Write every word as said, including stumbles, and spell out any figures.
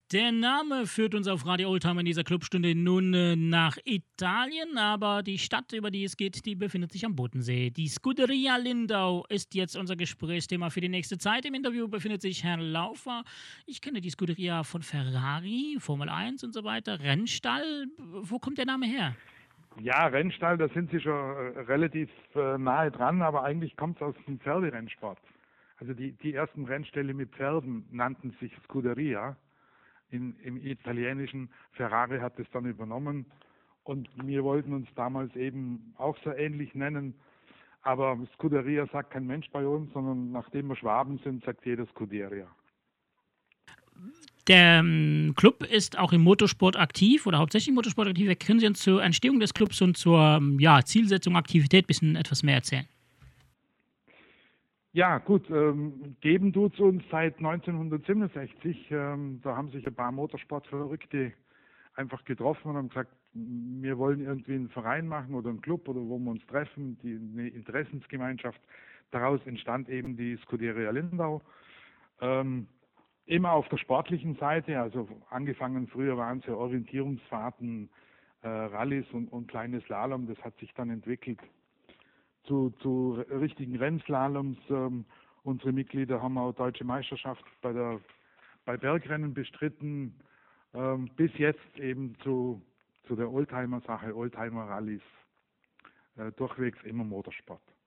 Der Name führt uns auf Radio Oldtimer in dieser Clubstunde nun äh, nach Italien, aber die Stadt, über die es geht, die befindet sich am Bodensee. Die Scuderia Lindau ist jetzt unser Gesprächsthema für die nächste Zeit. Im Interview befindet sich Herr Laufer. Ich kenne die Scuderia von Ferrari, Formel eins und so weiter. Rennstall, wo kommt der Name her? Ja, Rennstall, da sind Sie schon äh, relativ äh, nahe dran, aber eigentlich kommt es aus dem Pferderennsport. Also die, die ersten Rennställe mit Pferden nannten sich Scuderia. In, Im Italienischen, Ferrari hat es dann übernommen und wir wollten uns damals eben auch so ähnlich nennen, aber Scuderia sagt kein Mensch bei uns, sondern nachdem wir Schwaben sind, sagt jeder Scuderia. Der ähm, Club ist auch im Motorsport aktiv oder hauptsächlich im Motorsport aktiv. Können Sie uns zur Entstehung des Clubs und zur ähm, ja, Zielsetzung, Aktivität ein bisschen etwas mehr erzählen? Ja, gut, ähm, geben tut's uns seit neunzehnhundertsiebenundsechzig. Ähm, da haben sich ein paar Motorsportverrückte einfach getroffen und haben gesagt, wir wollen irgendwie einen Verein machen oder einen Club oder wo wir uns treffen, die, eine Interessensgemeinschaft. Daraus entstand eben die Scuderia Lindau. Ähm, immer auf der sportlichen Seite, also angefangen früher waren es ja Orientierungsfahrten, äh, Rallyes und, und kleine Slalom. Das hat sich dann entwickelt zu, zu richtigen Rennslaloms. Ähm, unsere Mitglieder haben auch deutsche Meisterschaft bei der bei Bergrennen bestritten, ähm, bis jetzt eben zu, zu der Oldtimer-Sache, Oldtimer-Rallyes, äh, durchwegs immer Motorsport.